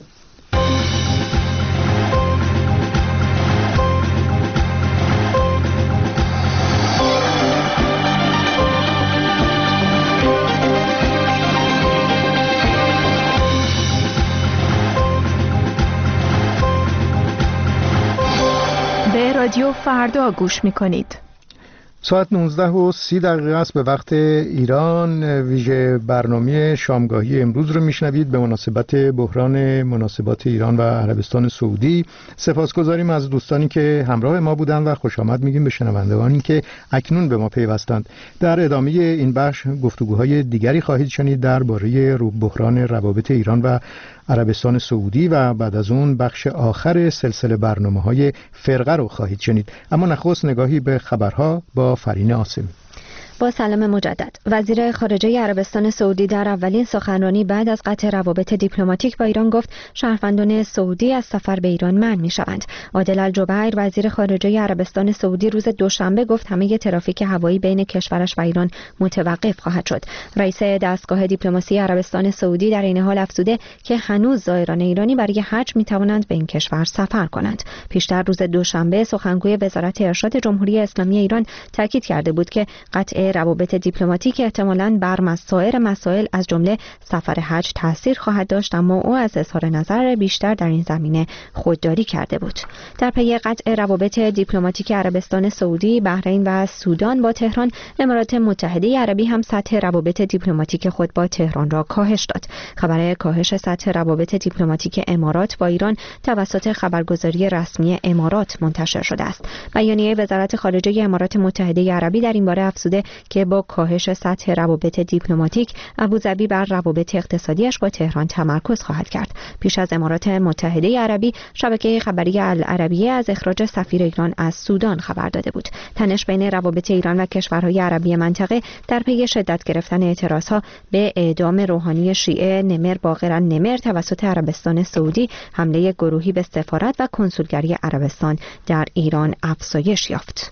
I: رادیو فردا گوش می‌کنید.
A: ساعت 19:30 است به وقت ایران. ویژه برنامه شامگاهی امروز رو میشنوید به مناسبت بحران مناسبات ایران و عربستان سعودی. سپاسگزاریم از دوستانی که همراه ما بودن و خوش آمد میگیم به شنوندگانی که اکنون به ما پیوستند. در ادامه این بخش گفتگوهای دیگری خواهید شنید درباره بحران روابط ایران و عربستان سعودی و بعد از اون بخش آخر سلسله برنامه‌های فرقه رو خواهید شنید. اما نخست نگاهی به خبرها با فرین آسمی.
B: با سلام مجدد. وزیر خارجه عربستان سعودی در اولین سخنرانی بعد از قطع روابط دیپلماتیک با ایران گفت شهروندان سعودی از سفر به ایران منع می‌شوند. عادل الجبیر وزیر خارجه عربستان سعودی روز دوشنبه گفت همه ترافیک هوایی بین کشورش و ایران متوقف خواهد شد. رئیس دستگاه دیپلماسی عربستان سعودی در این حال افزوده که هنوز زائران ایرانی برای حج می‌توانند به این کشور سفر کنند. پیشتر روز دوشنبه سخنگوی وزارت ارشاد جمهوری اسلامی ایران تاکید کرده بود که قطع روابط دیپلماتیک احتمالاً بر سایر مسائل از جمله سفر حج تاثیر خواهد داشت، اما او از اظهار نظر بیشتر در این زمینه خودداری کرده بود. در پی قطع روابط دیپلماتیک عربستان سعودی، بحرین و سودان با تهران، امارات متحده عربی هم سطح روابط دیپلماتیک خود با تهران را کاهش داد. خبر کاهش سطح روابط دیپلماتیک امارات با ایران توسط خبرگزاری رسمی امارات منتشر شده است. بیانیه وزارت خارجه امارات متحده عربی در این باره افزوده که با کاهش سطح روابط دیپلماتیک ابوظبی بر روابط اقتصادیش با تهران تمرکز خواهد کرد. پیش از امارات متحده عربی، شبکه خبری العربیه از اخراج سفیر ایران از سودان خبر داده بود. تنش بین روابط ایران و کشورهای عربی منطقه در پی شدت گرفتن اعتراضها به اعدام روحانی شیعه نمر باقر نمر توسط عربستان سعودی، حمله گروهی به سفارت و کنسولگری عربستان در ایران افزایش یافت.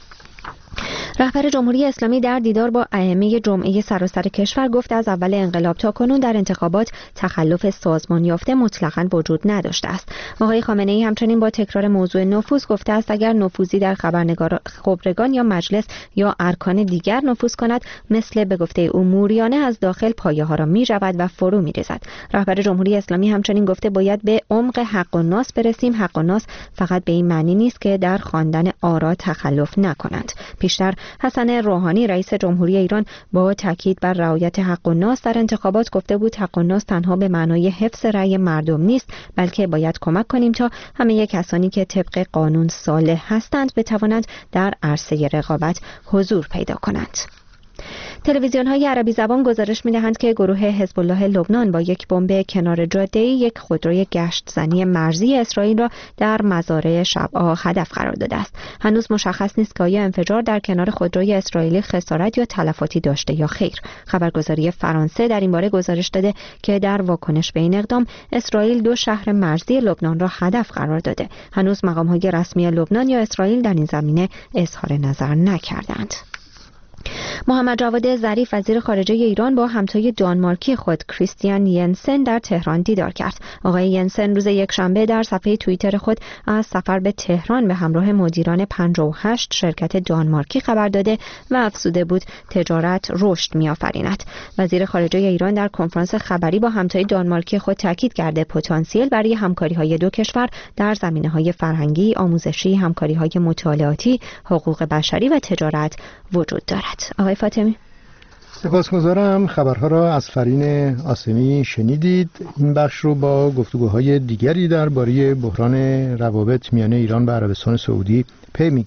B: رهبر جمهوری اسلامی در دیدار با ائمه جمعه سراسر کشور گفت از اول انقلاب تا کنون در انتخابات تخلف سازمان یافته مطلقاً وجود نداشته است. آقای خامنه‌ای همچنین با تکرار موضوع نفوذ گفته است اگر نفوذی در خبرگان یا مجلس یا ارکان دیگر نفوذ کند، مثل به گفته او موریانه از داخل پایه‌ها را می‌رود و فرو می‌ریزد. رهبر جمهوری اسلامی همچنین گفته باید به عمق حق و ناس برسیم. حق و ناس فقط به این معنی نیست که در خواندن آرا تخلف نکنند. پیشتر حسن روحانی رئیس جمهوری ایران با تاکید بر رعایت حق و ناس در انتخابات گفته بود حق و ناس تنها به معنای حفظ رأی مردم نیست، بلکه باید کمک کنیم تا همه کسانی که طبق قانون صالح هستند بتوانند در عرصه رقابت حضور پیدا کنند. تلویزیون‌های عربی زبان گزارش می‌دهند که گروه حزب الله لبنان با یک بمب کنار جاده‌ای یک خودروی گشتزنی مرزی اسرائیل را در مزارع شبعا هدف قرار داده است. هنوز مشخص نیست که آیا انفجار در کنار خودروی اسرائیلی خسارت یا تلفاتی داشته یا خیر. خبرگزاری فرانسه در این باره گزارش داده که در واکنش به این اقدام اسرائیل 2 شهر مرزی لبنان را هدف قرار داده. هنوز مقام‌های رسمی لبنان یا اسرائیل در این زمینه اظهار نظر نکردند. محمد جواد ظریف وزیر خارجه ایران با همتای دانمارکی خود کریستیان ینسن در تهران دیدار کرد. آقای ینسن روز یکشنبه در صفحه توییتر خود از سفر به تهران به همراه مدیران 58 شرکت دانمارکی خبر داده و افزوده بود تجارت رشد می‌آفریند. وزیر خارجه ایران در کنفرانس خبری با همتای دانمارکی خود تاکید کرده پتانسیل برای همکاری‌های دو کشور در زمینه‌های فرهنگی، آموزشی، همکاری‌های مطالعاتی، حقوق بشری و تجارت وجود دارد. آقای فاطمی.
A: سپاسگزارم. خبرها را از فرین آسمی شنیدید. این بخش رو با گفتگوهای دیگری درباره بحران روابط میان ایران و عربستان سعودی پی میگیریم.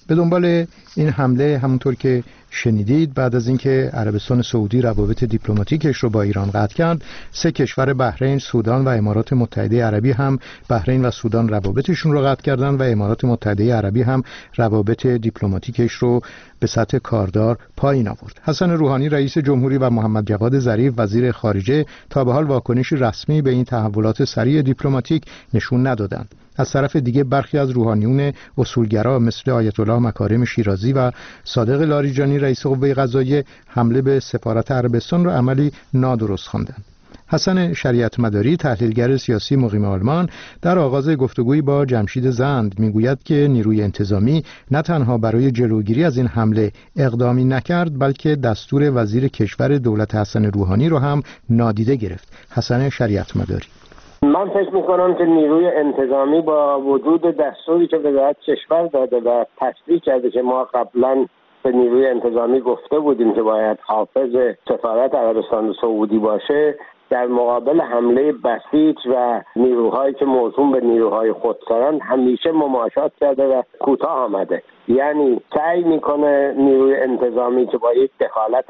A: به دنبال این حمله همونطور که شنیدید، بعد از اینکه عربستان سعودی روابط دیپلماتیکش رو با ایران قطع کرد، 3 کشور بحرین، سودان و امارات متحده عربی هم بحرین و سودان روابطشون رو قطع کردن و امارات متحده عربی هم روابط دیپلماتیکش رو به سطح کاردار پایین آورد. حسن روحانی رئیس جمهوری و محمد جواد ظریف وزیر خارجه تا به حال واکنشی رسمی به این تحولات سریع دیپلماتیک نشون ندادند. از طرف دیگه برخی از روحانیون اصولگرا مثل آیت الله مکارم شیرازی و صادق لاریجانی رئیس قوه قضاییه حمله به سفارت عربستان را عملی نادرست خواندند. حسن شریعت مداری، تحلیلگر سیاسی مقیم آلمان، در آغاز گفتگویی با جمشید زند میگوید که نیروی انتظامی نه تنها برای جلوگیری از این حمله اقدامی نکرد، بلکه دستور وزیر کشور دولت حسن روحانی را هم نادیده گرفت. حسن شریعت مداری:
F: من فکر میکنم که نیروی انتظامی با وجود دستوری که وزارت کشور داده و تصدیق کرده که ما قبلا به نیروی انتظامی گفته بودیم که باید حافظ سفارت عربستان سعودی باشه، در مقابل حمله بسیط و نیروهایی که موسوم به نیروهای خودسرند همیشه مماشات کرده و کوتاه آمده. یعنی سعی میکنه نیروی انتظامی که با یک دخالت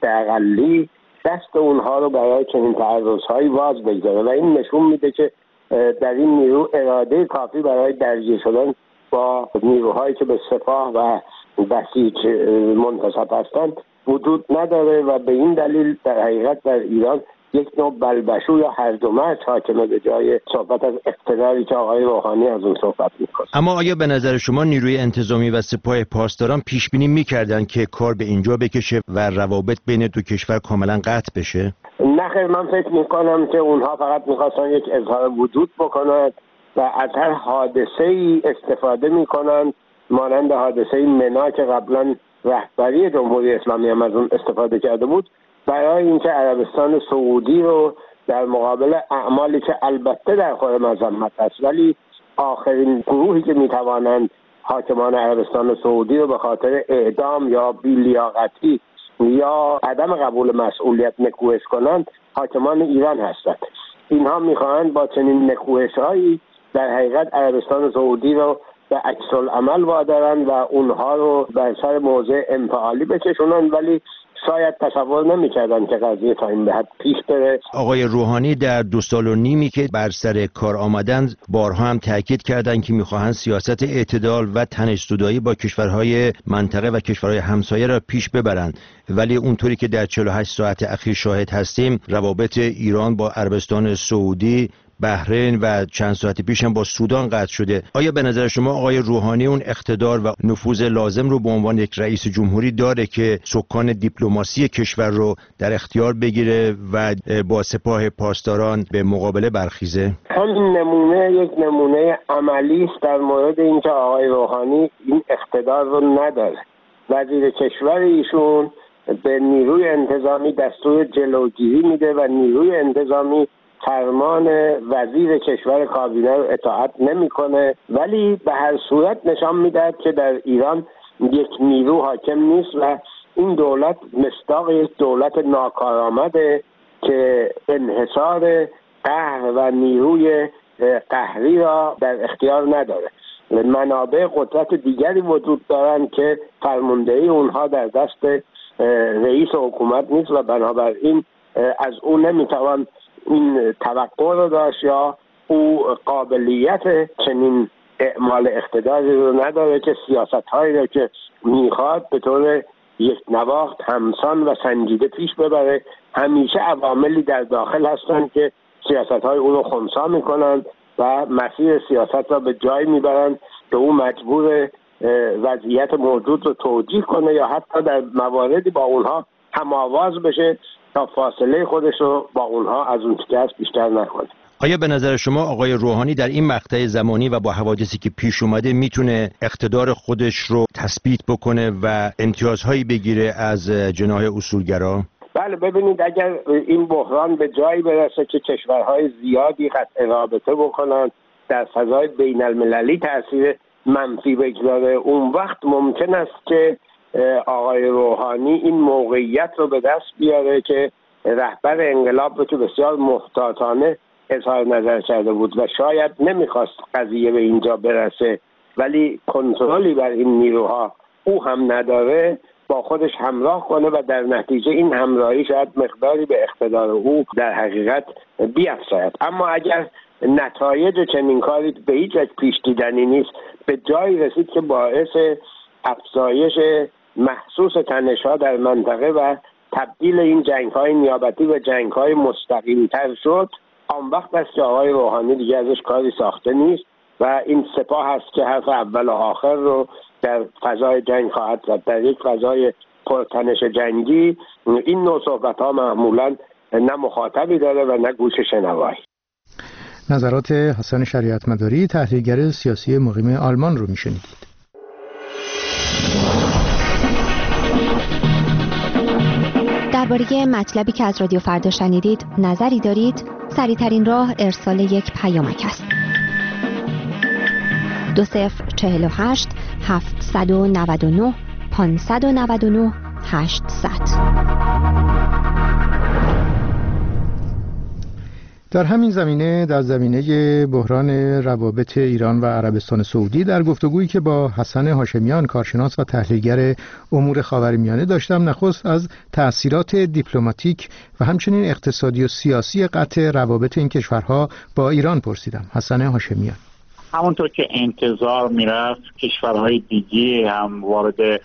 F: حداقلی دست اونها رو برای چنین تعرض‌هایی باز بگذاره و این نشون میده که در این نیرو اراده کافی برای درگیر شدن با نیروهایی که به سپاه و بسیج منتصب هستند وجود نداره و به این دلیل در حقیقت در ایران یک نوع بلبشو یا هردومرج حاکمه به جای صحبت از اقتداری که آقای روحانی از اون صحبت میکنه.
L: اما آیا به نظر شما نیروی انتظامی و سپاه پاسداران پیش بینی میکردن که کار به اینجا بکشه و روابط بین دو کشور کاملا قطع بشه؟
F: نه خیر، من فکر میکنم که اونها فقط میخواستن یک اظهار وجود بکنند و از هر حادثه‌ای استفاده میکنند، مانند حادثه منا که قبلا رهبری جمهوری اسلامی هم از اون استفاده کرده بود، برای اینکه عربستان سعودی رو در مقابل اعمالی که البته در خور مذمت است ولی آخرین گروهی که میتوانند حاکمان عربستان سعودی رو به خاطر اعدام یا بی‌لیاقتی یا عدم قبول مسئولیت نکوهش کنند، حاکمان ایران هستند. اینها میخواهند با چنین نکوهش‌هایی در حقیقت عربستان سعودی رو به عکس العمل وادارند و اونها رو بر سر موضع انفعالی بکشونند، ولی شاید تصور نمی‌کردن که قضیه تا این به حد پیش بره.
L: آقای روحانی در 2 سال و نیمی که بر سر کار آمدند بارها هم تاکید کردند که می‌خواهند سیاست اعتدال و تنش‌زدایی با کشورهای منطقه و کشورهای همسایه را پیش ببرند، ولی اونطوری که در 48 ساعت اخیر شاهد هستیم روابط ایران با عربستان سعودی، بحرین و چند ساعت پیش هم با سودان قطع شده. آیا به نظر شما آقای روحانی اون اقتدار و نفوذ لازم رو به عنوان یک رئیس جمهوری داره که سکان دیپلماسی کشور رو در اختیار بگیره و با سپاه پاسداران به مقابله برخیزه؟
F: همین نمونه یک نمونه عملی است در مورد اینکه آقای روحانی این اقتدار رو نداره. وزیر کشور ایشون به نیروی انتظامی دستور جلوگیری میده و نیروی انتظامی فرمان وزیر کشور کابینه رو اطاعت نمیکنه، ولی به هر صورت نشان میده که در ایران یک نیرو حاکم نیست و این دولت مصداق یک دولت ناکارآمده که انحصار قهر و نیروی قهری را در اختیار نداره. منابع قدرت دیگری وجود دارند که فرماندهی اونها در دست رئیس حکومت نیست و بنابراین از اون نمیتوان این توقع رو داشت یا او قابلیت چنین اعمال اقتداری رو نداره که سیاست‌هایی رو که میخواد به طور یک نواخت همسان و سنجیده پیش ببره. همیشه عواملی در داخل هستند که سیاست‌های اون رو خنثی میکنند و مسیر سیاست را به جای میبرند که او مجبور وضعیت موجود رو توجیه کنه یا حتی در مواردی با اونها هم‌آواز بشه تا فاصله خودش رو با اونها از اون که هست بیشتر نکنه.
L: آیا به نظر شما آقای روحانی در این مقطع زمانی و با حوادثی که پیش اومده میتونه اقتدار خودش رو تثبیت بکنه و امتیازهایی بگیره از جناح اصولگرا؟
F: بله، ببینید اگر این بحران به جایی برسه که کشورهای زیادی قطع رابطه بکنن، در فضای بین المللی تاثیر منفی بگذاره، اون وقت ممکن است که آقای روحانی این موقعیت رو به دست بیاره که رهبر انقلاب رو که بسیار محتاطانه اظهار نظر کرده بود و شاید نمیخواست قضیه به اینجا برسه ولی کنترلی بر این نیروها او هم نداره، با خودش همراه کنه و در نتیجه این همراهی شاید مقداری به اقتدار او در حقیقت بیفزاید. اما اگر نتایج چنین کاری به هیچ وجه پیش دیدنی نیست، به جایی رسید که باعث افزایش محسوس تنش‌ها در منطقه و تبدیل این جنگ‌های نیابتی و جنگ‌های مستقیم‌تر شد، آن وقت است که آقای روحانی دیگه ازش کاری ساخته نیست و این سپاه است که حرف اول و آخر رو در فضای جنگ خواهد زد. در یک فضای پرتنش جنگی این نوع صحبت‌ها معمولاً نه مخاطبی داره و نه گوش شنوایی.
A: نظرات حسن شریعت مداری، تحلیلگر سیاسی مقیم آلمان رو میشنیدید.
B: درباره مطلبی که از رادیو فردا شنیدید نظری دارید؟ سریع‌ترین راه ارسال یک پیامک است. 2048 799 599 800.
A: در همین زمینه، در زمینه بحران روابط ایران و عربستان سعودی، در گفتگویی که با حسن هاشمیان کارشناس و تحلیلگر امور خاورمیانه داشتم، نخست از تأثیرات دیپلماتیک و همچنین اقتصادی و سیاسی قطع روابط این کشورها با ایران پرسیدم. حسن هاشمیان:
M: همونطور که انتظار میرفت کشورهای دیگه هم وارد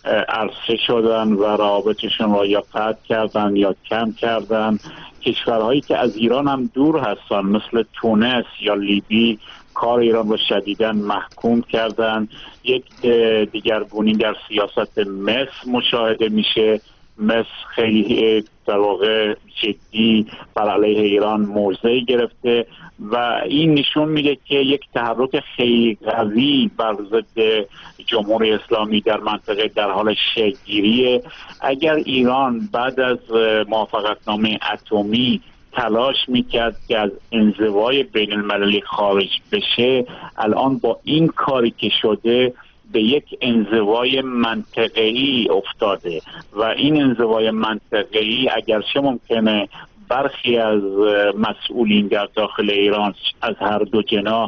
M: عرصه شدن و روابطشون را یا قطع کردن یا کم کردن. کشورهایی که از ایران هم دور هستن مثل تونس یا لیبی کار ایران را شدیداً محکوم کردن. یک دیگرگونی در سیاست مصر مشاهده میشه. مصر خیلی در واقع جدی بر علیه ایران موضعی گرفته و این نشون میده که یک تحرک خیلی قوی بر ضد جمهوری اسلامی در منطقه در حال شکل‌گیریه. اگر ایران بعد از موافقتنامه اتمی تلاش میکرد که از انزوای بین المللی خارج بشه، الان با این کاری که شده به یک انزوای منطقه‌ای افتاده و این انزوای منطقه‌ای اگرچه ممکنه برخی از مسئولین در داخل ایران از هر دو جناح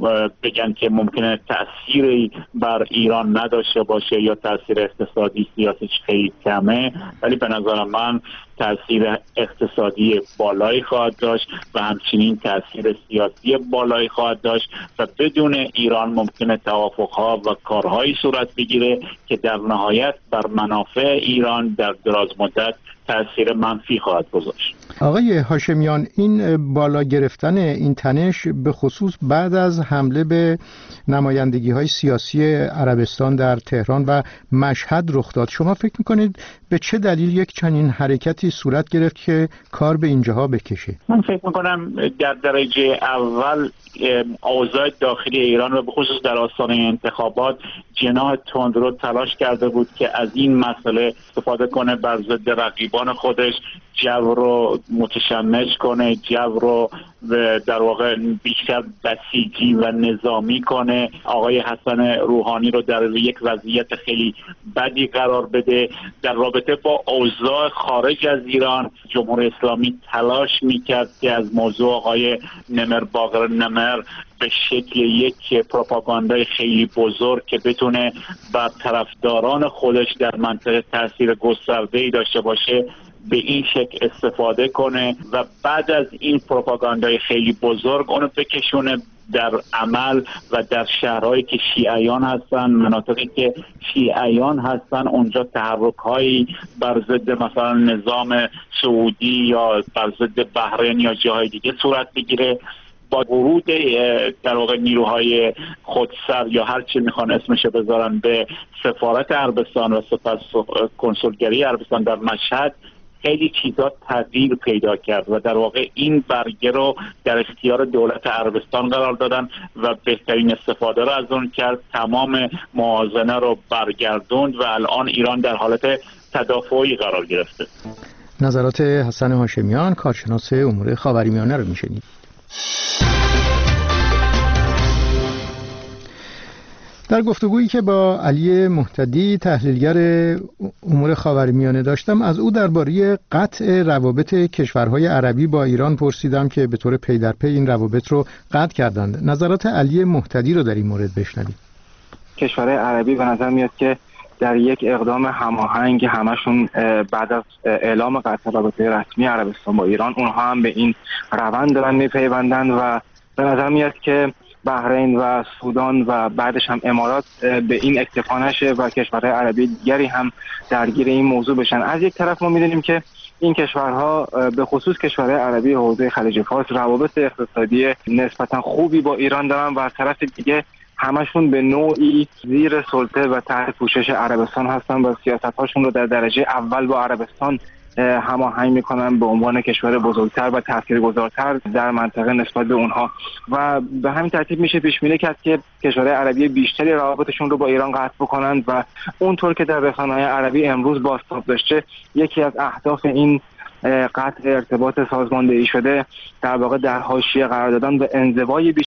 M: بگن که ممکنه تأثیری بر ایران نداشته باشه یا تأثیر اقتصادی سیاسیش خیلی کمه، ولی به نظر من تأثیر اقتصادی بالایی خواهد داشت و همچنین تأثیر سیاسی بالایی خواهد داشت و بدون ایران ممکنه توافقها و کارهایی صورت بگیره که در نهایت بر منافع ایران در دراز مدت تأثیر منفی خواهد گذاشت.
A: آقای هاشمیان، این بالا گرفتن این تنش به خصوص بعد از حمله به نمایندگی‌های سیاسی عربستان در تهران و مشهد رخ داد، شما فکر می‌کنید به چه دلیل یک چنین حرکتی صورت گرفت که کار به اینجاها بکشه؟
M: من فکر می‌کنم در درجه اول اوضاع داخلی ایران و به خصوص در آستانه انتخابات جناح تندرو تلاش کرده بود که از این مسئله استفاده کنه بر ضد رقیبان خودش، جو رو متشنج کنه، جو رو در واقع بیشتر بسیجی و نظامی کنه، آقای حسن روحانی رو در یک وضعیت خیلی بدی قرار بده. در رابطه با اوضاع خارج از ایران جمهوری اسلامی تلاش میکرد که از موضوع آقای نمر باقر نمر به شکل یک پروپاگاندای خیلی بزرگ که بتونه بر طرفداران خودش در منطقه تاثیر گسترده‌ای داشته باشه به این شکل استفاده کنه و بعد از این پروپاگاندای خیلی بزرگ اونو بکشونه در عمل و در شهرهایی که شیعیان هستن، مناطقی که شیعیان هستن، اونجا تحرک‌هایی بر ضد مثلا نظام سعودی یا بر ضد بحرین یا جاهای دیگه صورت بگیره. با ورود در واقع نیروهای خودسر یا هر چی میخوان اسمشو بذارن به سفارت عربستان و سپس کنسولگری عربستان در مشهد خیلی چیزا تغییر پیدا کرد و در واقع این برگه رو در اختیار دولت عربستان قرار دادن و بهترین استفاده رو از اون کرد، تمام موازنه رو برگردوند و الان ایران در حالت تدافعی قرار گرفته.
A: نظرات حسن هاشمیان کارشناس امور خاورمیانه رو میشنید. در گفتگویی که با علی مهتدی تحلیلگر امور خاورمیانه داشتم، از او درباره قطع روابط کشورهای عربی با ایران پرسیدم که به طور پی در پی این روابط رو قطع کردند. نظرات علی مهتدی رو در این مورد بشنوید.
N: کشورهای عربی به نظر میاد که در یک اقدام هماهنگ همشون بعد از اعلام قطع رابطه رسمی عربستان با ایران اونها هم به این روند دارن میپیوندن و به نظر میاد که بحرین و سودان و بعدش هم امارات به این اکتفا نشه و کشورهای عربی دیگری هم درگیر این موضوع بشن. از یک طرف ما می‌دونیم که این کشورها به خصوص کشورهای عربی حوزه خلیج فارس روابط اقتصادی نسبتا خوبی با ایران دارن و از طرف دیگه همشون به نوعی زیر سلطه و تحت پوشش عربستان هستن و سیاست‌هاشون رو در درجه اول با عربستان هماهنگ میکنن به عنوان کشور بزرگتر و تاثیرگذارتر در منطقه نسبت به اونها و به همین ترتیب میشه پیش بینی کرد که کشورهای عربی بیشتری روابطشون رو با ایران قطع بکنند و اونطور که در رسانه‌های عربی امروز بازتاب داشته یکی از اهداف این قطع ارتباط سازماندهی شده در واقع در حاشیه قرار دادن و انزوای